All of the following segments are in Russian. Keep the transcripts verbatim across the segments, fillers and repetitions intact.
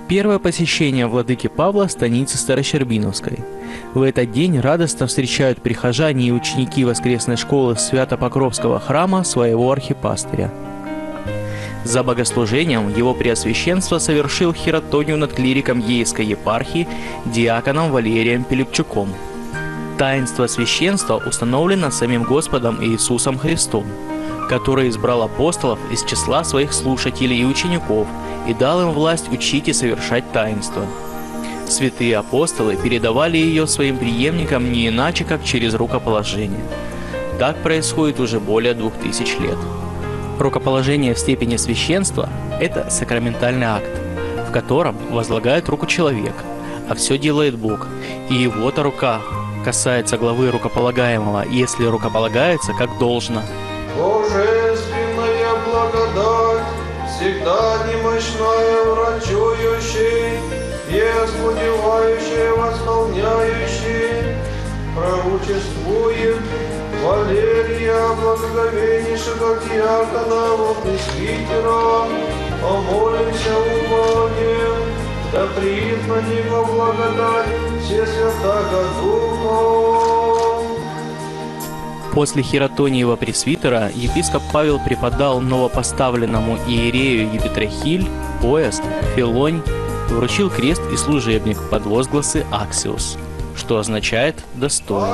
Первое посещение владыки Павла станицы Старощербиновской. В этот день радостно встречают прихожане и ученики воскресной школы Свято-Покровского храма своего архипастыря. За богослужением его преосвященство совершил хиротонию над клириком Ейской епархии диаконом Валерием Пилипчуком. Таинство священства установлено самим Господом Иисусом Христом, который избрал апостолов из числа своих слушателей и учеников и дал им власть учить и совершать таинство. Святые апостолы передавали ее своим преемникам не иначе, как через рукоположение. Так происходит уже более двух тысяч лет. Рукоположение в степени священства – это сакраментальный акт, в котором возлагает руку человек, а все делает Бог, и его-то рука касается главы рукополагаемого, если рукополагается как должно. Божественная благодать, всегда немощная врачующий, еспудевающий, восполняющий, пророчествует Валерия, благоговейнейшего диакона, пресвитера, помолимся умолим, да приит на него благодать все святаго Духа. После хиротониева пресвитера епископ Павел преподал новопоставленному иерею Епитрахиль пояс, филонь, вручил крест и служебник под возгласы «Аксиос», что означает «достоин».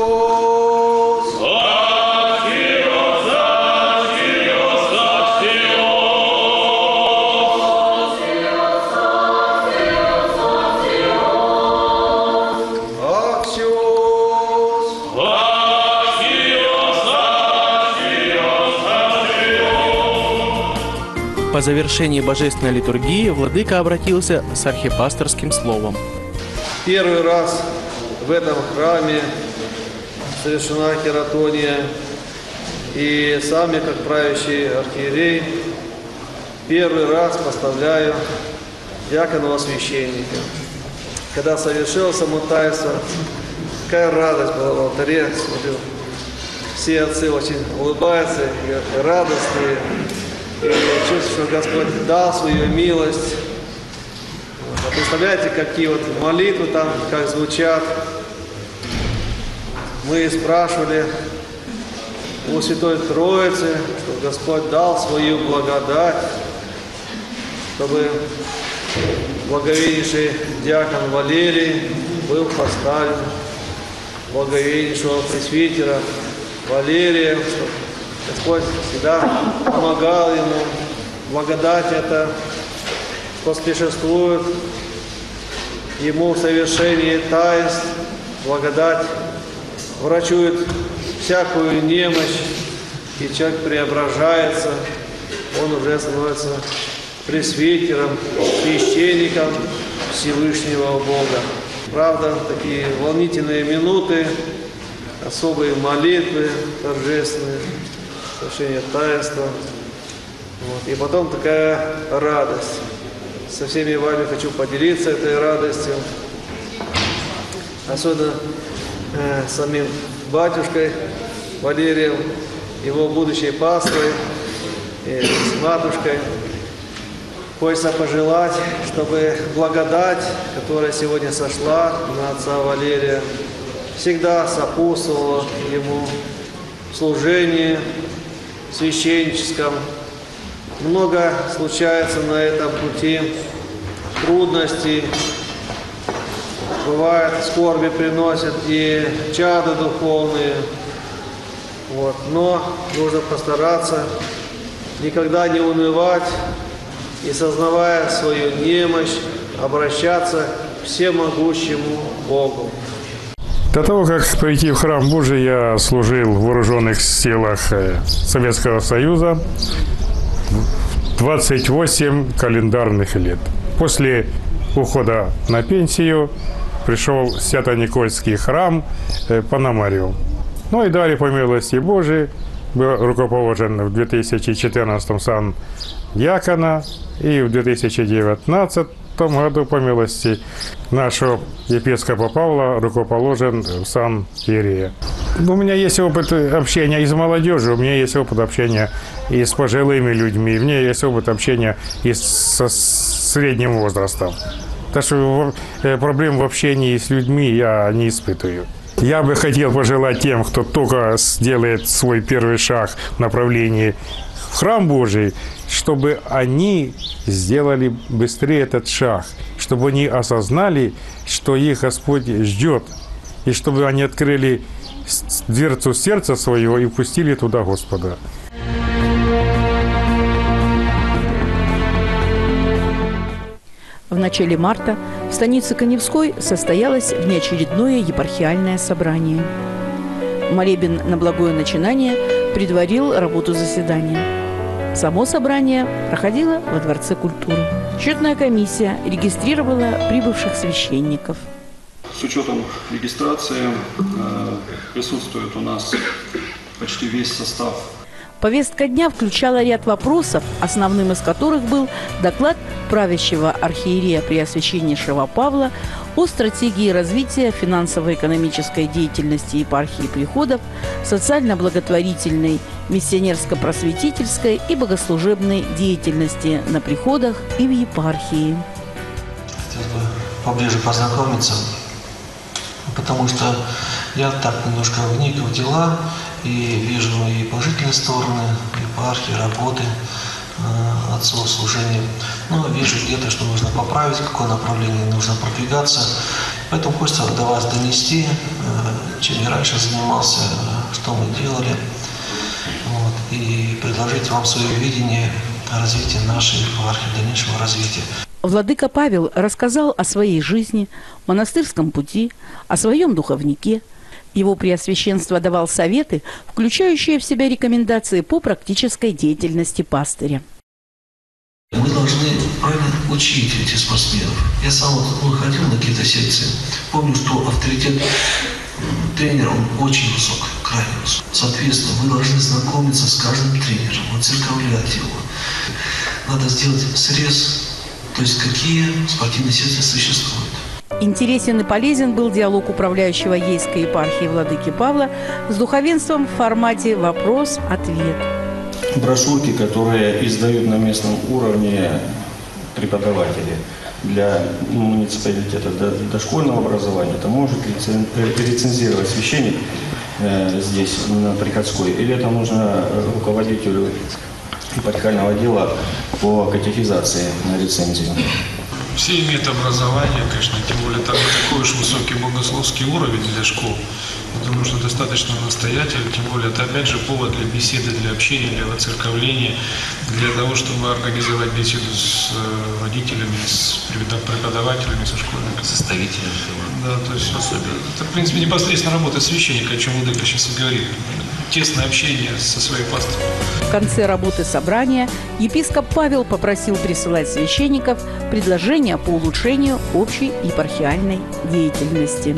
По завершении божественной литургии владыка обратился с архипасторским словом. Первый раз в этом храме совершена хиротония, и сам я, как правящий архиерей, первый раз поставляю диаконова священника. Когда совершил само таинство, какая радость была в алтаре, смотрю, все отцы очень улыбаются и радостные. И я чувствую, что Господь дал свою милость. А представляете, какие вот молитвы там, как звучат. Мы спрашивали у Святой Троицы, что Господь дал свою благодать, чтобы благоговейнейший диакон Валерий был поставлен, благоговейнейшего пресвитера Валерия, чтобы Господь всегда помогал ему. Благодать это поспешествует ему в совершении таинств. Благодать врачует всякую немощь, и человек преображается. Он уже становится пресвитером, священником Всевышнего Бога. Правда, такие волнительные минуты, особые молитвы торжественные, совершение таинства. Вот. И потом такая радость. Со всеми вами хочу поделиться этой радостью. Особенно э, самим батюшкой Валерием, его будущей паствой, и с матушкой. Хочется пожелать, чтобы благодать, которая сегодня сошла на отца Валерия, всегда сопутствовала ему в служении священническом. Много случается на этом пути трудностей, бывает, скорби приносят и чады духовные. Вот. Но нужно постараться никогда не унывать и, сознавая свою немощь, обращаться к всемогущему Богу. До того, как прийти в храм Божий, я служил в вооруженных силах Советского Союза двадцать восемь календарных лет. После ухода на пенсию пришел в Свято-Никольский храм Пономарев. Ну и далее, по милости Божией, был рукоположен в две тысячи четырнадцатом сан диакона, и в две тысячи девятнадцатом году, по милости нашего епископа Павла, рукоположен в сан иерея. У меня есть опыт общения и с молодежью, у меня есть опыт общения и с пожилыми людьми, у меня есть опыт общения и со, средним возрастом. Так что проблем в общении с людьми я не испытываю. Я бы хотел пожелать тем, кто только сделает свой первый шаг в направлении в храм Божий, чтобы они сделали быстрее этот шаг, чтобы они осознали, что их Господь ждет, и чтобы они открыли дверцу сердца своего и пустили туда Господа. В начале марта в станице Каневской состоялось внеочередное епархиальное собрание. Молебен на благое начинание предварил работу заседания. Само собрание проходило во Дворце культуры. Счетная комиссия регистрировала прибывших священников. С учетом регистрации присутствует у нас почти весь состав. Повестка дня включала ряд вопросов, основным из которых был доклад правящего архиерея Преосвященнейшего Павла о стратегии развития финансово-экономической деятельности епархии приходов, социально-благотворительной, миссионерско-просветительской и богослужебной деятельности на приходах и в епархии. Хотел бы поближе познакомиться, потому что я так немножко вник в дела и вижу и положительные стороны епархии, работы э, отцов, служения. Но вижу где-то, что нужно поправить, в какое направление нужно продвигаться. Поэтому хочется до вас донести, э, чем я раньше занимался, э, что мы делали, вот, и предложить вам свое видение развития нашей епархии, дальнейшего развития. Владыка Павел рассказал о своей жизни, монастырском пути, о своем духовнике. Его Преосвященство давал советы, включающие в себя рекомендации по практической деятельности пастыря. Мы должны правильно учить этих спортсменов. Я сам вот ходил на какие-то секции. Помню, что авторитет тренера, он очень высок, крайне высок. Соответственно, вы должны знакомиться с каждым тренером, оцерковлять его. Надо сделать срез, то есть какие спортивные секции существуют. Интересен и полезен был диалог управляющего Ейской епархии владыки Павла с духовенством в формате «вопрос-ответ». Брошюрки, которые издают на местном уровне преподаватели для муниципалитета дошкольного образования, это может рецензировать священник э, здесь, на Приходской, или это нужно руководителю епархиального отдела по катехизации на рецензию? Все имеют образование, конечно, тем более так, такой уж высокий богословский уровень для школ. Я думаю, что достаточно настоятель, тем более это опять же повод для беседы, для общения, для воцерковления, для того, чтобы организовать беседу с родителями, с преподавателями, со школьниками. Составителями. Да, то есть особенно. Это, в принципе, непосредственно работа священника, о чем Владыка сейчас и говорит. Тесное общение со своей паствой. В конце работы собрания епископ Павел попросил присылать священников предложения по улучшению общей епархиальной деятельности.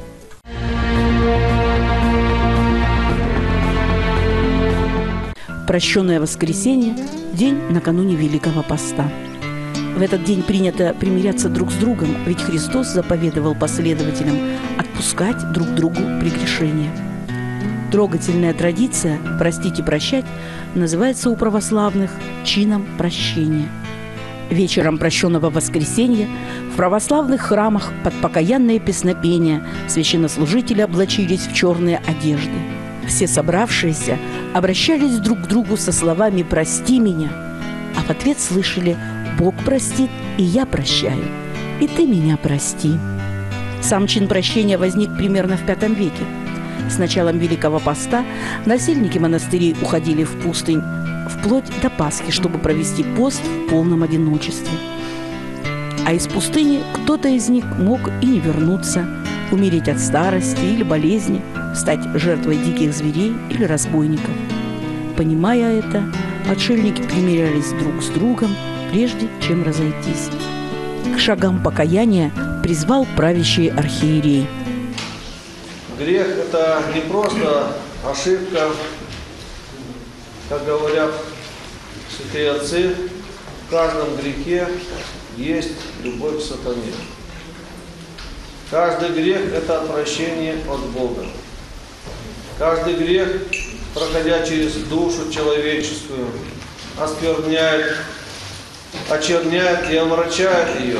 Прощенное воскресенье – день накануне Великого Поста. В этот день принято примиряться друг с другом, ведь Христос заповедовал последователям отпускать друг другу прегрешения. Трогательная традиция «простить и прощать» называется у православных чином прощения. Вечером прощенного воскресенья в православных храмах под покаянное песнопение священнослужители облачились в черные одежды. Все собравшиеся обращались друг к другу со словами «прости меня», а в ответ слышали «Бог простит, и я прощаю, и ты меня прости». Сам чин прощения возник примерно в пятом веке. С началом Великого Поста насельники монастырей уходили в пустынь вплоть до Пасхи, чтобы провести пост в полном одиночестве. А из пустыни кто-то из них мог и не вернуться, умереть от старости или болезни, стать жертвой диких зверей или разбойников. Понимая это, отшельники примирялись друг с другом, прежде чем разойтись. К шагам покаяния призвал правящий архиерей. Грех – это не просто ошибка, как говорят святые отцы, в каждом грехе есть любовь к сатане. Каждый грех – это отвращение от Бога. Каждый грех, проходя через душу человеческую, оскверняет очерняет и омрачает ее.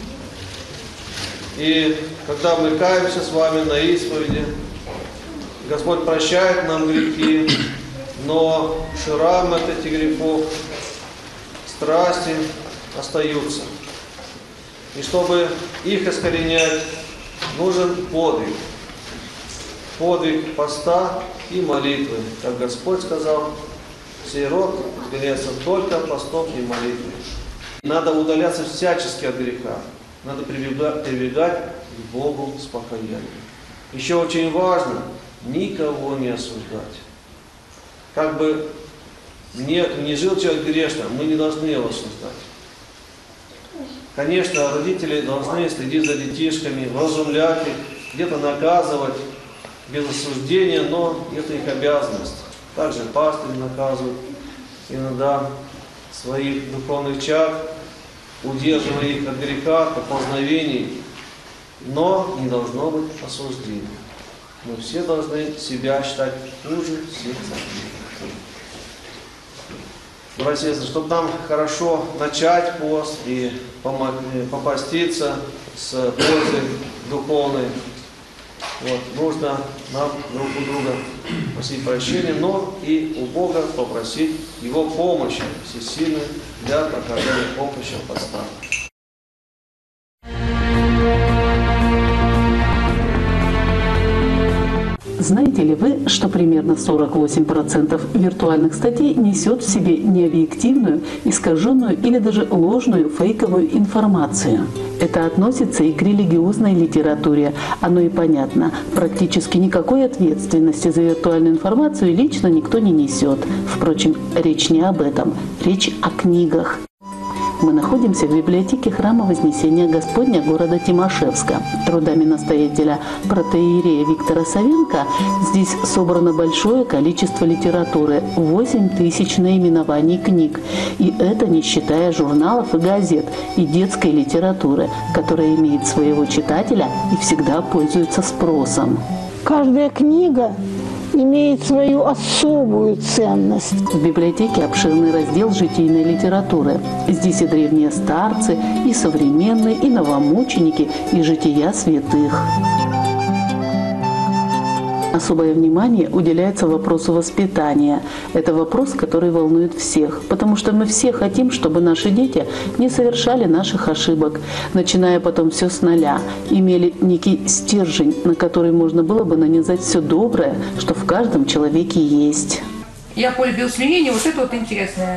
И когда мы каемся с вами на исповеди, Господь прощает нам грехи, но шрамы от этих грехов, страсти остаются. И чтобы их искоренять, нужен подвиг. Подвиг поста и молитвы. Как Господь сказал, сей род изгоняется только постом и молитвой. Надо удаляться всячески от греха. Надо прибегать, прибегать к Богу с покаянием. Еще очень важно никого не осуждать. Как бы не, не жил человек грешно, мы не должны его осуждать. Конечно, родители должны следить за детишками, вразумлять их, где-то наказывать без осуждения, но это их обязанность. Также пастырь наказывает иногда своих духовных чад, удерживая их от греха, от познавений, но не должно быть осуждения. Мы все должны себя считать хуже всех самих. Братья и сестры, чтобы нам хорошо начать пост и попаститься с пользой духовной, вот, нужно нам друг у друга просить прощения, но и у Бога попросить Его помощи всесильной для прохождения поприща поста. Знаете ли вы, что примерно сорок восемь процентов виртуальных статей несет в себе необъективную, искаженную или даже ложную фейковую информацию? Это относится и к религиозной литературе. Оно и понятно. Практически никакой ответственности за виртуальную информацию лично никто не несет. Впрочем, речь не об этом. Речь о книгах. Мы находимся в библиотеке храма Вознесения Господня города Тимашевска. Трудами настоятеля протоиерея Виктора Савенко здесь собрано большое количество литературы – восемь тысяч наименований книг. И это не считая журналов и газет, и детской литературы, которая имеет своего читателя и всегда пользуется спросом. Каждая книга имеет свою особую ценность. В библиотеке обширный раздел житийной литературы. Здесь и древние старцы, и современные, и новомученики, и жития святых. Особое внимание уделяется вопросу воспитания. Это вопрос, который волнует всех, потому что мы все хотим, чтобы наши дети не совершали наших ошибок, начиная потом все с нуля, имели некий стержень, на который можно было бы нанизать все доброе, что в каждом человеке есть. Я полюбил свинину, вот это вот интересное.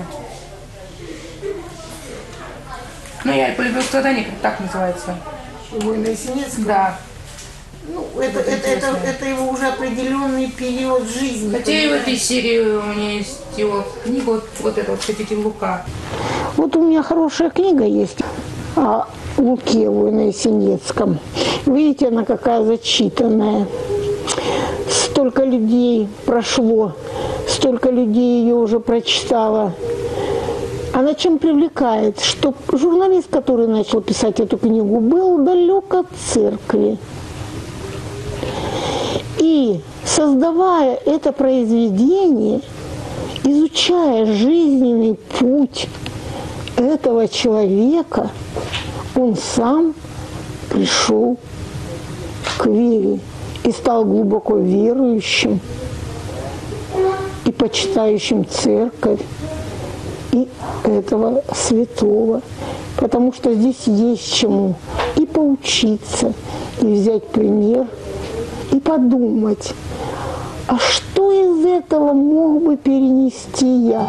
Ну, я полюбил страдания, как так называется. Война синец? Да. Ну, это, это, это, это его уже определенный период жизни. Хотя и в этой серии у меня есть его книга, вот, вот это вот, «Святитель Лука». Вот у меня хорошая книга есть о Луке Воино-Ясенецком. Видите, она какая зачитанная. Столько людей прошло, столько людей ее уже прочитала. Она чем привлекает? Что журналист, который начал писать эту книгу, был далек от церкви. И, создавая это произведение, изучая жизненный путь этого человека, он сам пришел к вере и стал глубоко верующим и почитающим церковь и этого святого. Потому что здесь есть чему и поучиться, и взять пример, и подумать, а что из этого мог бы перенести я?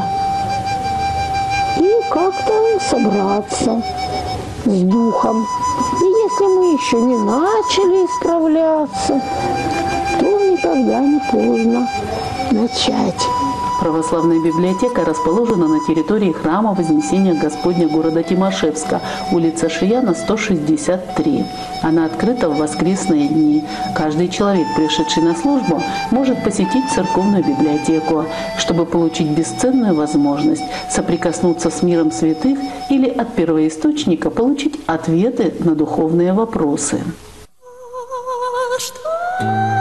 И как-то собраться с духом. И если мы еще не начали исправляться, то никогда не поздно начать. Православная библиотека расположена на территории храма Вознесения Господня города Тимашевска, улица Шияна, сто шестьдесят три. Она открыта в воскресные дни. Каждый человек, пришедший на службу, может посетить церковную библиотеку, чтобы получить бесценную возможность соприкоснуться с миром святых или от первоисточника получить ответы на духовные вопросы. Что?